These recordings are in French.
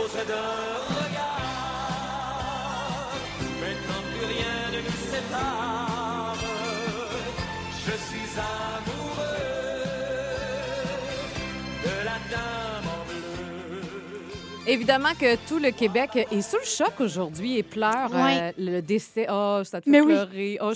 cause d'un regard. Maintenant plus rien ne nous sépare. Je suis amoureux de la dame en bleu. Évidemment que tout le Québec est sous le choc aujourd'hui et pleure le décès. Oh, ça te fait Mais pleurer. Oh,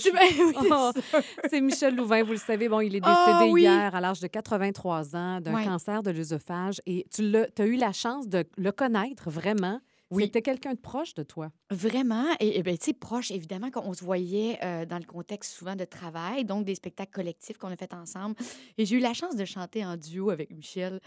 c'est Michel Louvain, vous le savez. Bon, il est décédé hier à l'âge de 83 ans d'un cancer de l'œsophage. Et tu as eu la chance de le connaître vraiment. Oui. C'était quelqu'un de proche de toi. Vraiment. Et bien, tu sais, proche, évidemment, qu'on se voyait dans le contexte souvent de travail, donc des spectacles collectifs qu'on a fait ensemble. Et j'ai eu la chance de chanter en duo avec Michel.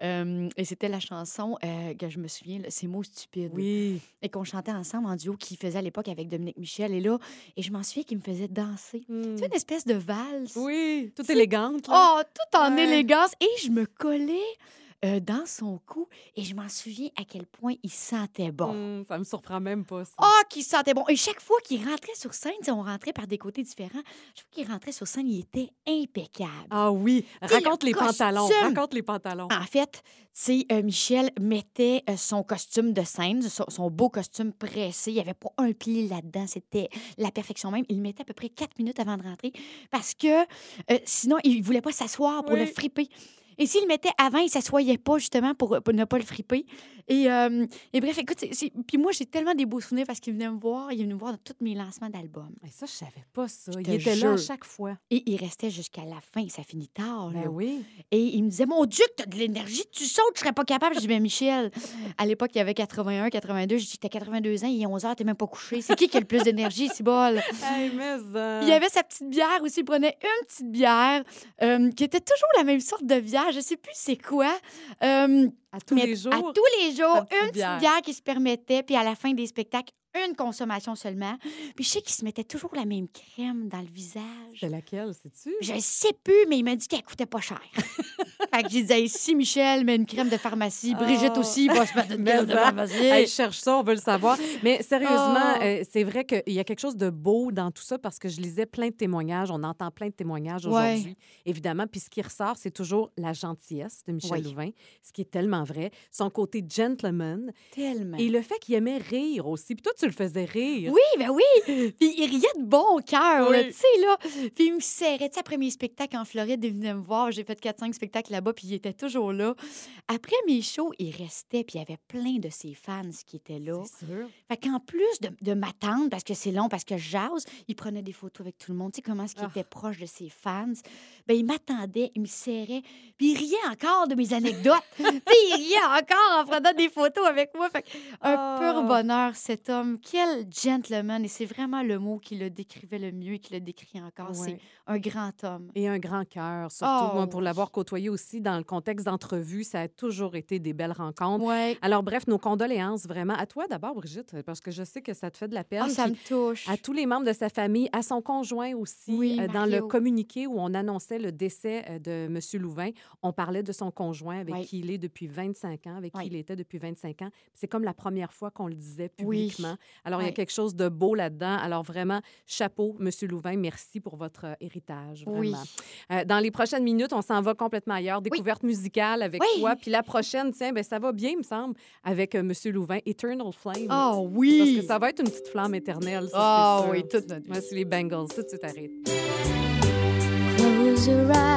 Et c'était la chanson que je me souviens, là, Ces mots stupides. Oui. Et qu'on chantait ensemble en duo, qu'il faisait à l'époque avec Dominique Michel. Et là, je m'en souviens qu'il me faisait danser. Tu sais, une espèce de valse. Oui, toute élégante. Là. Oh, tout en élégance. Et je me collais dans son cou et je m'en souviens à quel point il sentait bon. Ça me surprend même pas, ça. Ah, qu'il sentait bon. Et chaque fois qu'il rentrait sur scène, on rentrait par des côtés différents, chaque fois qu'il rentrait sur scène, il était impeccable. Ah oui. Raconte les pantalons. costume. Raconte les pantalons. En fait, tu sais, Michel mettait son costume de scène, son beau costume pressé. Il n'y avait pas un pli là-dedans. C'était la perfection même. Il le mettait à peu près 4 minutes avant de rentrer parce que sinon, il ne voulait pas s'asseoir pour le friper. Et s'il le mettait avant, il ne s'assoyait pas, justement, pour ne pas le friper. Et bref, écoute, puis moi, j'ai tellement des beaux souvenirs parce qu'il venait me voir. Il venait me voir dans tous mes lancements d'albums. Mais ça, je savais pas ça. Je Il te était là à jure. chaque fois. Et il restait jusqu'à la fin. Ça finit tard, là. Ben oui. Et il me disait, mon Dieu, que tu as de l'énergie, tu sautes, je serais pas capable. Je dis, ben Michel, à l'époque, il y avait 81, 82. Je dis, t'as 82 ans, il est 11 heures, t'es même pas couché. C'est qui a le plus d'énergie, c'est bol? Hey, mais Il y avait sa petite bière aussi. Il prenait une petite bière qui était toujours la même sorte de bière. Je sais plus c'est quoi. à tous les jours. À tous les jours, sa petite une petite bière qui se permettait. Puis à la fin des spectacles, une consommation seulement. Puis je sais qu'il se mettait toujours la même crème dans le visage. C'est laquelle, sais-tu? Je sais plus, mais il m'a dit qu'elle coûtait pas cher. Fait que j'ai dit, si Michel met une crème de pharmacie, Brigitte aussi va se mettre une crème de pharmacie. Hey, je cherche ça, on veut le savoir. Mais sérieusement, c'est vrai qu'il y a quelque chose de beau dans tout ça parce que je lisais plein de témoignages. On entend plein de témoignages aujourd'hui, évidemment. Puis ce qui ressort, c'est toujours la gentillesse de Michel Louvain, ce qui est tellement vrai. Son côté gentleman. Tellement. Et le fait qu'il aimait rire aussi. Puis toi, tu le faisais rire. Oui, ben oui. Puis il riait de bon cœur, tu sais, là. Puis il me serrait. Tu sais, après mes spectacles en Floride, il venait me voir. J'ai fait 4-5 spectacles là-bas, puis il était toujours là. Après mes shows, il restait, puis il y avait plein de ses fans qui étaient là. C'est sûr. Fait qu'en plus de m'attendre, parce que c'est long, parce que je jase, il prenait des photos avec tout le monde. Tu sais, comment est-ce qu'il était proche de ses fans. Ben il m'attendait, il me serrait, puis il riait encore de mes anecdotes. Tu sais, il riait encore en prenant des photos avec moi. Fait un pur bonheur, cet homme. Quel gentleman. Et c'est vraiment le mot qui le décrivait le mieux et qui le décrit encore. C'est un grand homme. Et un grand cœur, surtout. Moi, pour l'avoir côtoyé aussi dans le contexte d'entrevue, ça a toujours été des belles rencontres. Ouais. Alors, bref, nos condoléances vraiment à toi d'abord, Brigitte, parce que je sais que ça te fait de la peine. Ça me touche. À tous les membres de sa famille, à son conjoint aussi. Dans le communiqué où on annonçait le décès de M. Louvain, on parlait de son conjoint avec qui il est depuis 25 ans, avec qui il était depuis 25 ans. C'est comme la première fois qu'on le disait publiquement. Alors, il y a quelque chose de beau là-dedans. Alors, vraiment, chapeau, M. Louvain, merci pour votre héritage, vraiment. Dans les prochaines minutes, on s'en va complètement ailleurs. Découverte musicale avec toi. Puis la prochaine, tiens, ben, ça va bien, il me semble, avec M. Louvain, Eternal Flame. Oh oui! Parce que ça va être une petite flamme éternelle, ça, c'est sûr. oui, toute notre vie. Moi, c'est les Bengals. Tout de suite, arrête. Close your eyes.